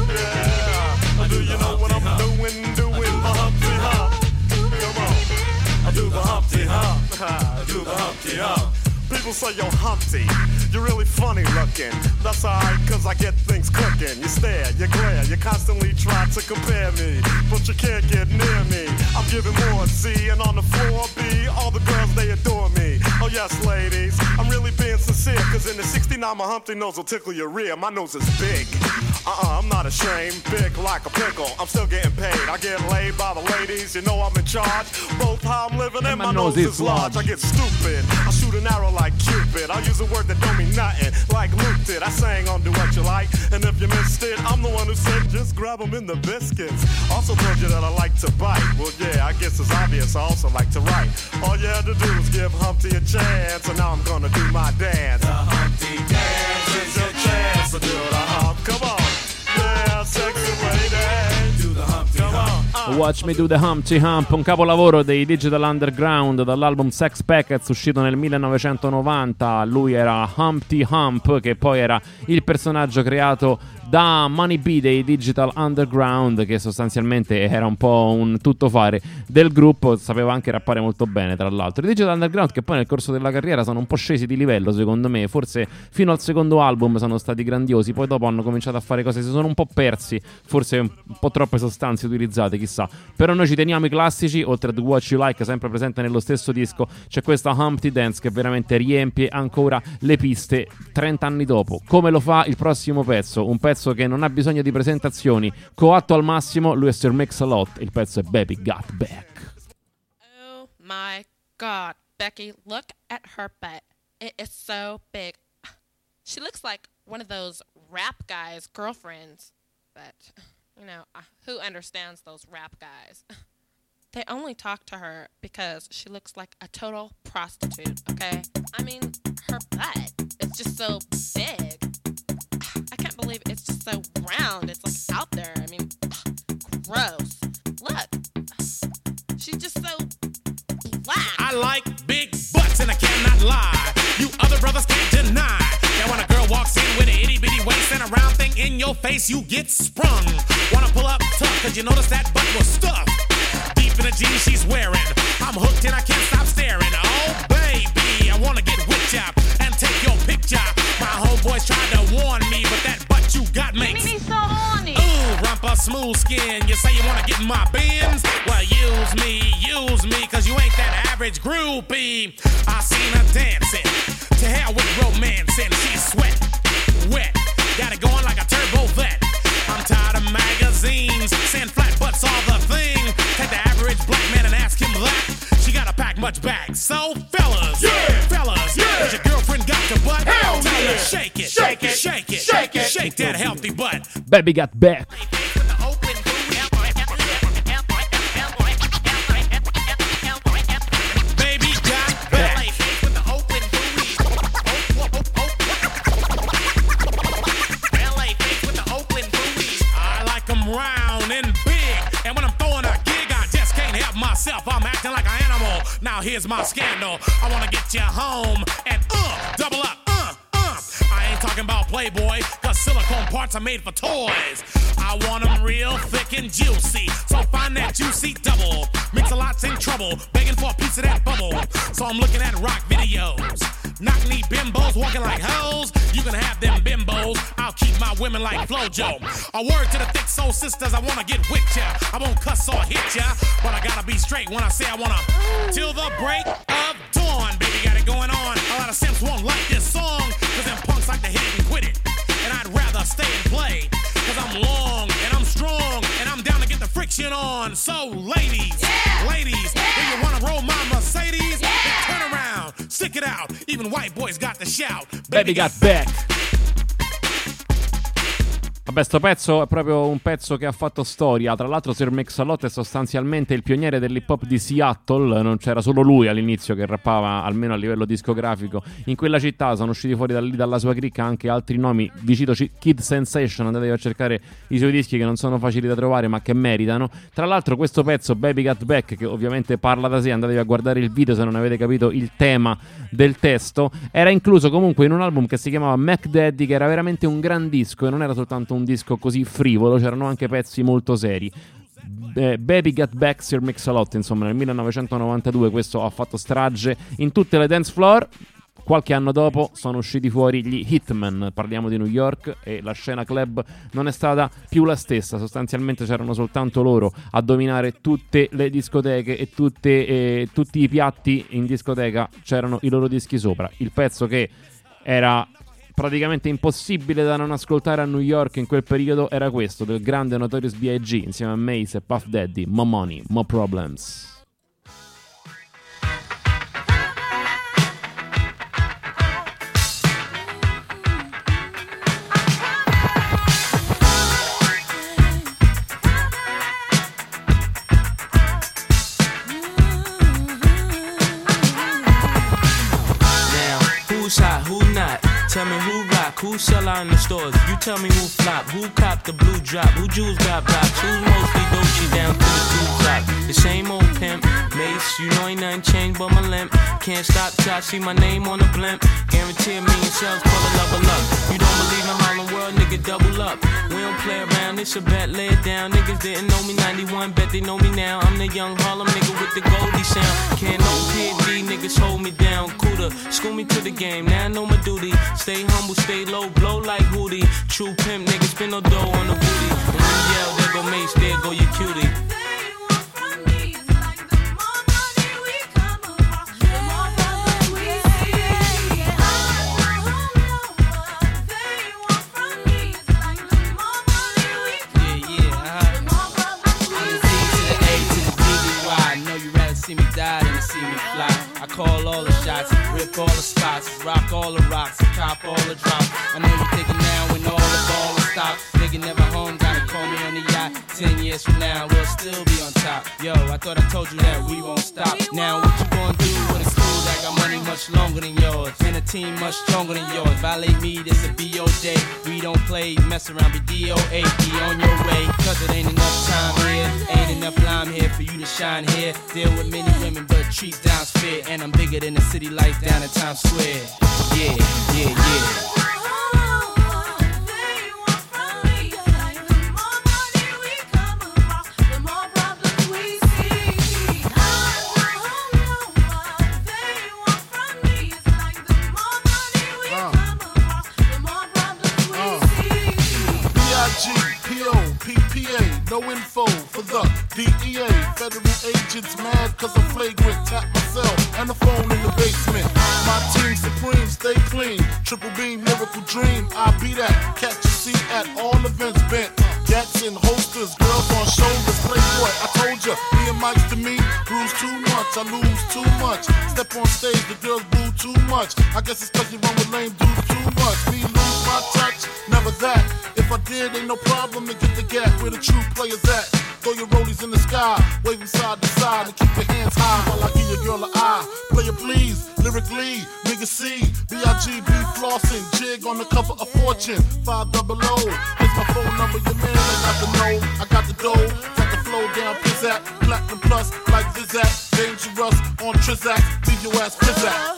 Yeah, do you know what I'm doing, doing the Humpty Hump? Come on, I do the Humpty Hump, I do the Humpty Hump. People say, yo, Humpty, you're really funny looking. That's alright, cause I get things cooking. You stare, you glare, you constantly try to compare me, but you can't get near me. I'm giving more C, and on the floor B, all the girls, they adore me. Oh yes, ladies, I'm really being sincere, cause in the sixty-nine, my Humpty nose will tickle your rear. My nose is big. Uh-uh, I'm not ashamed, big like a pickle. I'm still getting paid, I get laid by the ladies. You know I'm in charge, both how I'm living and, and my, my nose, nose is large. I get stupid, I shoot an arrow like Cupid. I use a word that don't mean nothing, like Luke did. I sang on Do What You Like, and if you missed it, I'm the one who said just grab them in the biscuits. Also told you that I like to bite. Well, yeah, I guess it's obvious I also like to write. All you had to do was give Humpty a chance, and now I'm gonna do my dance. The Humpty Dance is your chance to do the hump. Come on, yeah, sexy lady, do the Humpty Hump. Watch Me Do The Humpty Hump, un capolavoro dei Digital Underground dall'album Sex Packets uscito nel millenovecentonovanta. Lui era Humpty Hump, che poi era il personaggio creato da Money B dei Digital Underground, che sostanzialmente era un po' un tuttofare del gruppo, sapeva anche rappare molto bene tra l'altro. I Digital Underground, che poi nel corso della carriera sono un po' scesi di livello secondo me, forse fino al secondo album sono stati grandiosi, poi dopo hanno cominciato a fare cose, si sono un po' persi, forse un po' troppe sostanze utilizzate, chissà. Però noi ci teniamo i classici, oltre a Do What You Like sempre presente nello stesso disco, c'è questa Humpty Dance che veramente riempie ancora le piste trenta anni dopo. Come lo fa il prossimo pezzo? Un pezzo che non ha bisogno di presentazioni, coatto al massimo, lui è Sir Mix-a-Lot, il pezzo è Baby Got Back. Oh my god, Becky, look at her butt. It is so big. She looks like one of those rap guys' girlfriends, but, you know, uh, who understands those rap guys? They only talk to her because she looks like a total prostitute, okay? I mean, her butt is just so big. I can't believe it's just just so round. It's like out there. I mean, gross. Look, she's just so black. I like big butts and I cannot lie. You other brothers can't deny that when a girl walks in with an itty bitty waist and a round thing in your face, you get sprung. Wanna pull up tough, cause you notice that butt was stuffed deep in the jeans she's wearing. I'm hooked and I can't stop staring. Oh baby, I wanna get with ya and take your picture. My homeboys tried to warn me, but that butt you got makes me so horny. Ooh, rumpa smooth skin. You say you wanna get in my bins? Well, use me, use me, cause you ain't that average groupie. I seen her dancing, to hell with romancing. She's sweat, wet, got it going like a turbo vet. I'm tired of magazines, saying flat butts all the thing. Take the average black man and ask him that. She gotta pack much back. So fellas, yeah, fellas, yeah, has your girlfriend got your butt? Hell Tell yeah. her shake it, shake it, shake it, shake it, shake that healthy butt. Baby got back. Baby got back. I like them round and big, and when I'm throwing a gig, I just can't help myself. I'm acting like an animal. Now here's my scandal. I wanna get you home and uh, double up, uh, uh. I ain't talking about Playboy, cause silicone parts are made for toys. I want them real thick and juicy, so find that juicy double. Mix-a-lot's in trouble, begging for a piece of that bubble. So I'm looking at rock videos. Knock-knee bimbos walking like hoes. You can have them bimbos. I'll keep my women like Flojo. A word to the thick soul sisters, I wanna get with ya. I won't cuss or hit ya, but I gotta be straight when I say I wanna. Till the break of dawn, baby, got it going on. A lot of simps won't like this song, cause them punks like to hit it and quit it. And I'd rather stay and play, cause I'm long and I'm strong and I'm down to get the friction on. So ladies, yeah, ladies, yeah, if you wanna roll my Mercedes, yeah, then turn around, stick it out. Even white boys got the shout. Baby got back. Vabbè, sto pezzo è proprio un pezzo che ha fatto storia. Tra l'altro Sir Mix-a-Lot è sostanzialmente il pioniere dell'hip hop di Seattle. Non c'era solo lui all'inizio che rappava, almeno a livello discografico. In quella città sono usciti fuori da lì, dalla sua cricca, anche altri nomi. Vi cito Kid Sensation, andatevi a cercare i suoi dischi che non sono facili da trovare ma che meritano. Tra l'altro questo pezzo, Baby Got Back, che ovviamente parla da sé, andatevi a guardare il video se non avete capito il tema del testo, era incluso comunque in un album che si chiamava Mac Daddy, che era veramente un gran disco e non era soltanto un un disco così frivolo, c'erano anche pezzi molto seri. eh, Baby Got Back, Sir Mix-a-Lot, insomma nel millenovecentonovantadue questo ha fatto strage in tutte le dance floor. Qualche anno dopo sono usciti fuori gli Hitmen, parliamo di New York, e la scena club non è stata più la stessa. Sostanzialmente c'erano soltanto loro a dominare tutte le discoteche e tutte, eh, tutti i piatti in discoteca c'erano i loro dischi sopra. Il pezzo che era praticamente impossibile da non ascoltare a New York in quel periodo era questo, del grande Notorious B I G insieme a Mace e Puff Daddy, More Money, More Problems. Tell me who rock, who sell out in the stores. You tell me who flop, who cop the blue drop, who jewels got blocks, who's mostly Dolce down to the two drop. The same old pimp, Mace, you know ain't nothing changed but my limp. Can't stop till I see my name on the blimp. Guarantee a million sales, call it level up. You don't believe in Harlem World, nigga, double up. We don't play around, it's a bet, lay it down. Niggas didn't know me ninety-one, bet they know me now. I'm the young Harlem nigga with the Goldie sound. Can't no P D, niggas hold me down. Cooler, school me to the game, now I know my duty. Stay humble, stay low, blow like Hootie. True pimp, niggas spin no dough on the booty. And when you yell, there go Mace, there go your cutie. See me die than to see me fly. I call all the shots, rip all the spots, rock all the rocks, cop all the drops. I know you thinking now when all the ball is stopped. Nigga never home, gotta call me on the yacht. Ten years from now, we'll still be on top. Yo, I thought I told you that we won't stop. Now what you gonna do when it's cool that I got money much longer than yours, and a team much stronger than yours. Violate me, this a B O day. We don't play, mess around, be D O A. Be on your way, cause it ain't enough time here. Ain't enough lime here for you to shine here. Deal with many women, but treat down's fair. And I'm bigger than the city lights down in Times Square. Yeah, yeah, yeah. No info for the D E A. Federal agents mad cause I'm flagrant. Tap myself and the phone in the basement. My team supreme, stay clean. Triple beam, miracle dream. I be that. Catch a seat at all events bent. Gats in holsters, girls on shoulders. Playboy, I told ya, me and Mike's to me. Bruise too much, I lose too much. Step on stage, the girls boo too much. I guess it's cause you run with lame dudes too much. Me lose my touch, never that. If I did, ain't no problem to get the gap where the true players at. Throw your rollies in the sky, wave them side to side, and keep your hands high while I give your girl an eye. Player please, lyrically, nigga C, B I G B flossing, jig on the cover of Fortune, five double O. Here's my phone number, your man, I got the know, I got the dough, got the flow down, pizzazz, platinum plus, like Zizak, dangerous on Trizak, leave your ass pizzazz.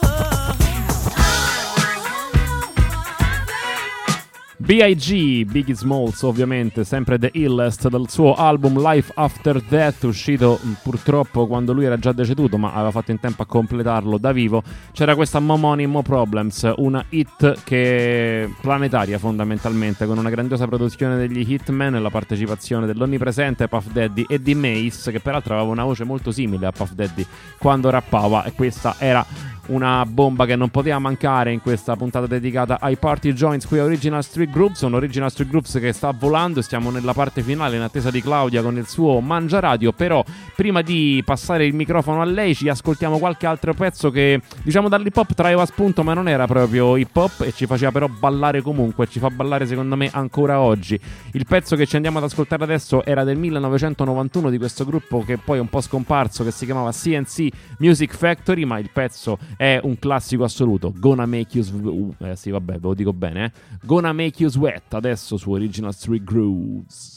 B I G, Biggie Smalls, ovviamente, sempre The Illest, dal suo album Life After Death, uscito mh, purtroppo quando lui era già deceduto, ma aveva fatto in tempo a completarlo da vivo. C'era questa Momonimo Problems, una hit che planetaria fondamentalmente, con una grandiosa produzione degli Hitmen e la partecipazione dell'onnipresente Puff Daddy e di Mace, che peraltro aveva una voce molto simile a Puff Daddy quando rappava, e questa era una bomba che non poteva mancare in questa puntata dedicata ai party joints qui a Original Street Grooves. Un Original Street Grooves che sta volando, stiamo nella parte finale in attesa di Claudia con il suo Mangia Radio, però prima di passare il microfono a lei ci ascoltiamo qualche altro pezzo che diciamo dall'hip hop traeva spunto, ma non era proprio hip hop e ci faceva però ballare comunque, ci fa ballare secondo me ancora oggi. Il pezzo che ci andiamo ad ascoltare adesso era del millenovecentonovantuno di questo gruppo che poi è un po' scomparso, che si chiamava C N C Music Factory, ma il pezzo è un classico assoluto. Gonna Make You Sw- uh, eh sì vabbè ve lo dico bene eh? Gonna Make You Sweat, adesso su Original Street Grooves.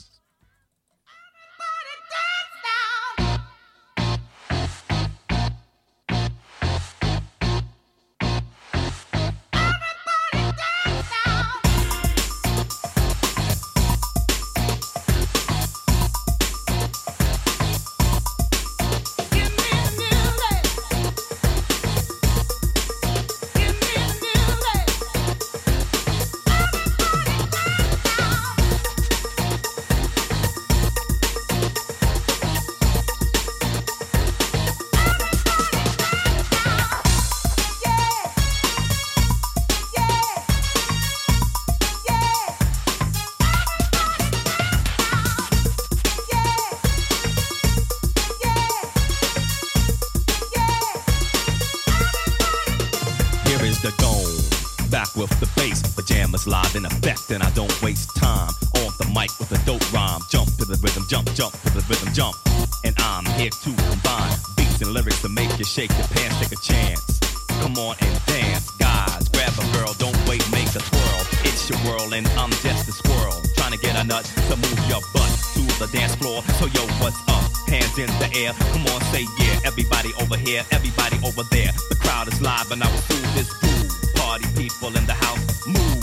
Live in effect, and I don't waste time on the mic with a dope rhyme. Jump to the rhythm, jump, jump to the rhythm, jump. And I'm here to combine beats and lyrics to make you shake your pants, take a chance. Come on and dance, guys. Grab a girl, don't wait, make a twirl. It's your world, and I'm just a squirrel trying to get a nut to move your butt to the dance floor. So yo, what's up? Hands in the air, come on, say yeah. Everybody over here, everybody over there. The crowd is live, and I will do this groove. Party people in the house, move.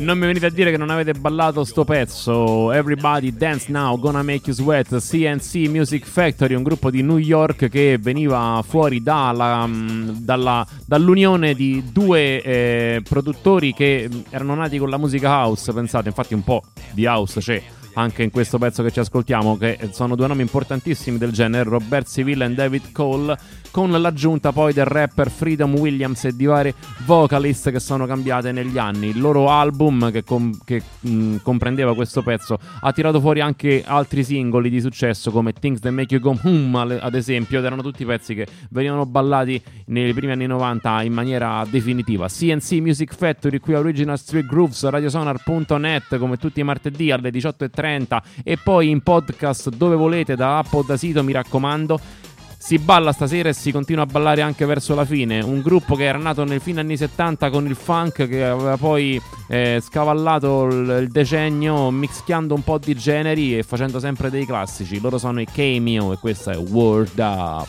non mi venite a dire che non avete ballato sto pezzo. Everybody Dance Now, Gonna Make You Sweat, C and C Music Factory, un gruppo di New York che veniva fuori dalla, dalla, dall'unione di due eh, produttori che erano nati con la musica house. Pensate, infatti un po' di house c'è anche in questo pezzo che ci ascoltiamo, che sono due nomi importantissimi del genere, Robert Civil e David Cole, con l'aggiunta poi del rapper Freedom Williams e di vari vocalist che sono cambiate negli anni. Il loro album che, com- che mh, comprendeva questo pezzo ha tirato fuori anche altri singoli di successo come Things That Make You Go Home ad esempio, ed erano tutti pezzi che venivano ballati nei primi anni novanta in maniera definitiva. C and C Music Factory qui a Original Street Grooves, radiosonar punto net, come tutti i martedì alle diciotto e trenta, e poi in podcast dove volete, da app o da sito, mi raccomando. Si balla stasera e si continua a ballare anche verso la fine. Un gruppo che era nato nel fine anni settanta con il funk, che aveva poi eh, scavallato il, il decennio mischiando un po' di generi e facendo sempre dei classici. Loro sono i Cameo e questa è Word Up.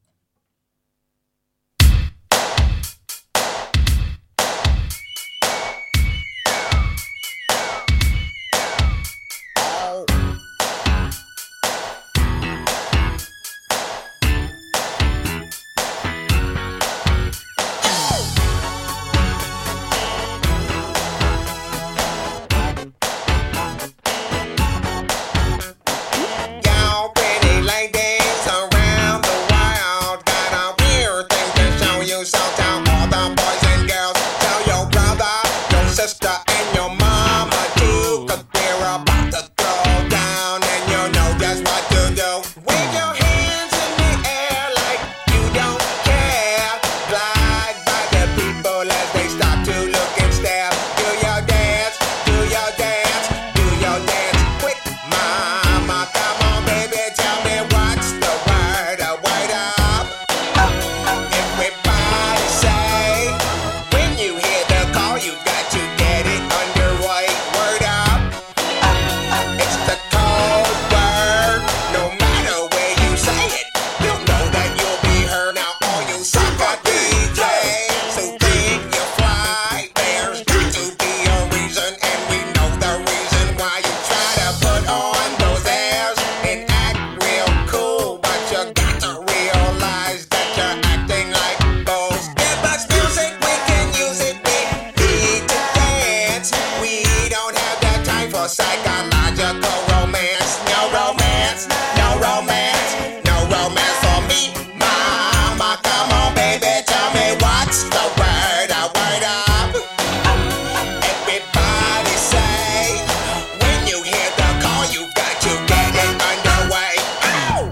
Y'all pretty ladies around the world got a weird thing to show you. So tell all the boys and girls, tell your brother, your sister, and your mama too, 'cause we're about to throw down and you know just what to do. Wave your hands in the air like you don't care. Glide by the people as they stop to look and stare. Do your dance, do your dance, do your dance quick, mama. Come on, baby, tell me what's the word, a word up. Everybody say, when you hear the call, you got to get it underway. Word up. It's the cold word. No matter where you say it, you'll know that you'll be heard. Now all you sucker D Js who think you're fly, there's got to be a reason, and we know the reason why you try to put on those airs and act real cool, but you got to realize that you're acting like fools. Give us music, we can use it. We need to dance. We don't have the time for psychological romance. No romance, no romance, no romance for me, mama. Come on, baby, tell me what's the word, a word up. Everybody say, when you hear the call, you've got to get it underway. Ow!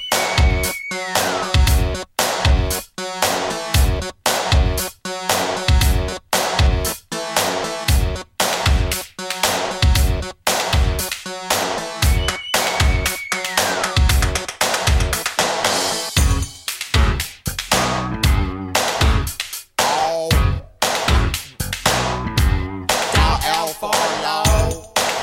L for low.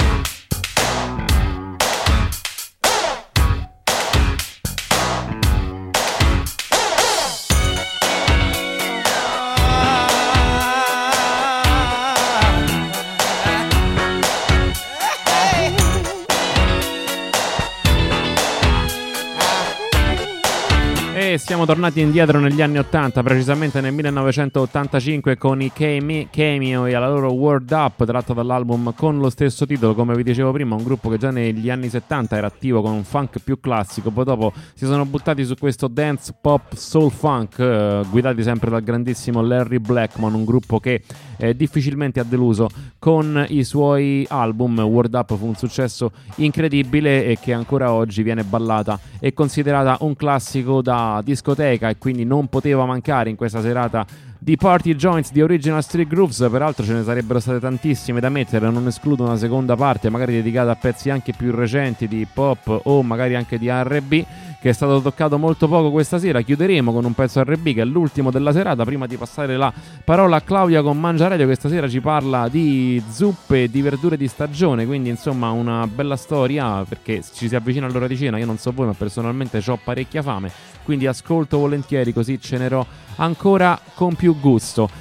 E siamo tornati indietro negli anni ottanta, precisamente nel millenovecentottantacinque, con i Came- Cameo e la loro Word Up, tratto dall'album con lo stesso titolo. Come vi dicevo prima, un gruppo che già negli anni settanta era attivo con un funk più classico, poi dopo si sono buttati su questo dance pop soul funk, eh, guidati sempre dal grandissimo Larry Blackmon, un gruppo che eh, difficilmente ha deluso con i suoi album. Word Up fu un successo incredibile e che ancora oggi viene ballata e considerata un classico da discoteca, e quindi non poteva mancare in questa serata di Party Joints di Original Street Grooves. Peraltro ce ne sarebbero state tantissime da mettere, non escludo una seconda parte magari dedicata a pezzi anche più recenti di hip hop o magari anche di R and B, che è stato toccato molto poco questa sera. Chiuderemo con un pezzo R and B che è l'ultimo della serata, prima di passare la parola a Claudia con Mangia Radio, che stasera ci parla di zuppe e di verdure di stagione, quindi insomma una bella storia, perché ci si avvicina all'ora di cena. Io non so voi, ma personalmente ho parecchia fame, quindi ascolto volentieri, così cenerò ancora con più gusto.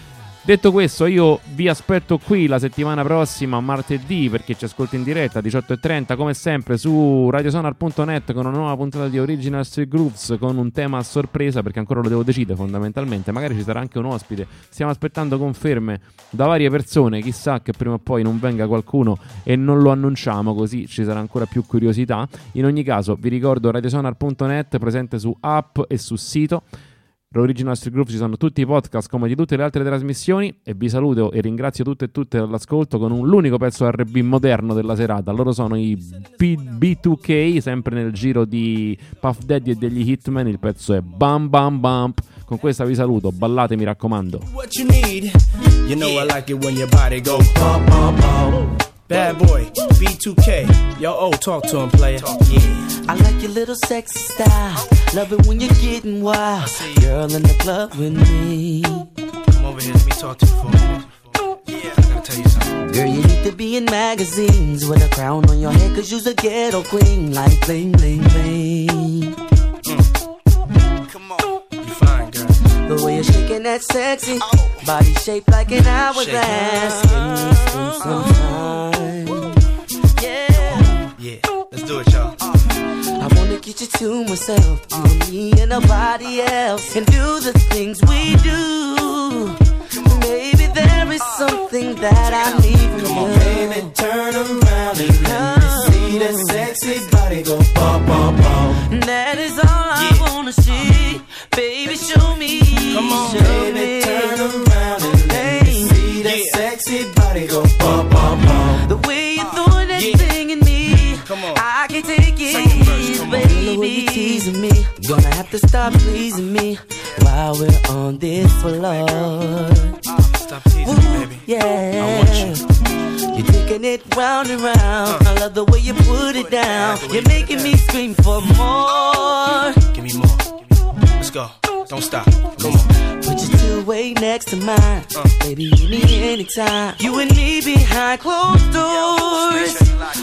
Detto questo, io vi aspetto qui la settimana prossima, martedì, perché ci ascolti in diretta alle diciotto e trenta, come sempre su radiosonar punto net, con una nuova puntata di Original Street Grooves, con un tema a sorpresa, perché ancora lo devo decidere fondamentalmente. Magari ci sarà anche un ospite, stiamo aspettando conferme da varie persone, chissà che prima o poi non venga qualcuno e non lo annunciamo, così ci sarà ancora più curiosità. In ogni caso vi ricordo radiosonar punto net, presente su app e su sito. Original Street Group, ci sono tutti i podcast come di tutte le altre trasmissioni, e vi saluto e ringrazio tutte e tutte dall'ascolto con un, l'unico pezzo R and B moderno della serata. Loro sono i B due K, sempre nel giro di Puff Daddy e degli Hitman. Il pezzo è Bam Bam Bump. Con questa vi saluto, ballate, mi raccomando. What you need, you know I like it when your body go bum bum bum. Bad boy, B two K, yo, oh, talk to him, player. Yeah. I like your little sexy style. Love it when you're getting wild. Girl in the club with me. Come over here, let me talk to you for a minute. Yeah, I gotta tell you something. Girl, you need to be in magazines with a crown on your head, cause you's a ghetto queen, like bling, bling, bling. Mm. Come on, you fine, girl. The way you're shaking that sexy body shaped like an hourglass. Give me some, some time. Yeah. Yeah, let's do it, y'all. I wanna get you to myself, you and me and nobody else, and do the things we do. Maybe there is something that I need from Come you. on, baby, turn around and let me see that sexy body go bum bum bum. That is all I wanna see. Baby, show me. Come on, show baby, me. turn around and let me see that sexy body go bum bum bum. The way you're throwing that Yeah. thing in me, Come on. I can take it, Second verse, come on. baby. The way you're teasing me, gonna have to stop pleasing me while we're on this floor. Stop teasing me, baby. Yeah, I want you. you're taking it round and round. I love the way you put it down. You're making me scream for more. Give me more. Let's go. Don't stop. Come on. Put your two-way next to mine, Uh. baby, you need anytime. You and me behind closed doors.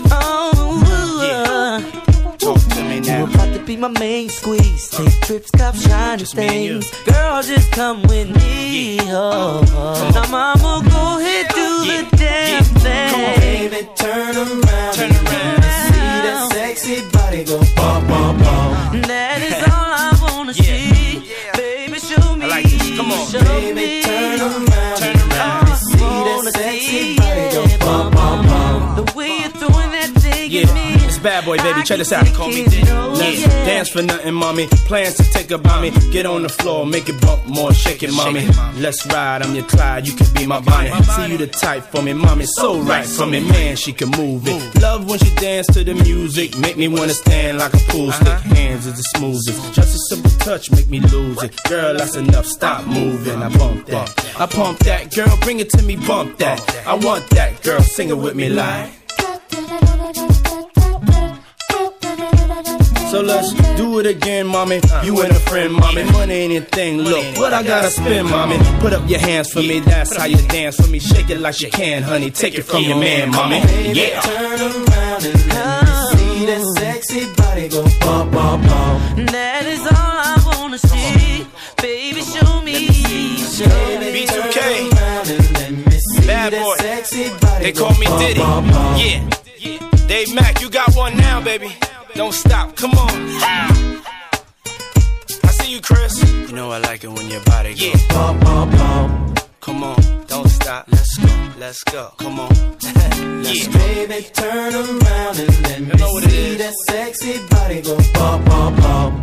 Oh, Yeah. Talk to me you now. about to be my main squeeze. Take trips, cop shiny Just me and you. things. Girl, just come with me. Oh, oh. Now, mama, go ahead, do Yeah. the damn thing. Come on, baby, turn around. Turn around. See that sexy body go bum bum bum. That is all I wanna Yeah. see. Baby, show me. I like this. Come on, show baby, me. turn around. Turn around. I See wanna that sexy see, body yeah. go bum bum bum. The way you're throwing that thing Yeah, at me. it's Bad Boy, baby. I Check this can out. take Call me it, Diddy. no, Let's yeah. dance for nothing, mommy. Plans to take about me. Get on the floor, make it bump more, shake it, mommy. Let's ride, I'm your Clyde, you can be my Bonnie. See you the type for me, mommy. So right for me, man. She can move it. Love when she dance to the music, make me wanna stand like a pool stick. Hands is the smoothest. Just a simple touch, make me lose it. Girl, that's enough. Stop moving. I bump that. I pump that. Girl, bring it to me. Bump that. I want that. Girl, sing it with me like. So let's do it again, mommy. You and a friend, mommy. Money ain't a thing. Look, what I gotta spend, mommy. Put up your hands for me. That's how you dance for me. Shake it like you can, honey. Take it from your man, mommy. Yeah. Turn around and let me see that sexy body go bum bum bum. That is all I wanna see. Baby, show me. Show me. B two K. Bad Boy. They call me Diddy. Yeah. Dave Mack, you got one now, baby. Don't stop, come on. I see you, Chris. You know I like it when your body goes. Yeah. Bum, bum, bum. Come on, don't stop. Let's go, let's go. Come on. Let's yeah. Baby, turn around and let me see that sexy body go bum, bum, bum.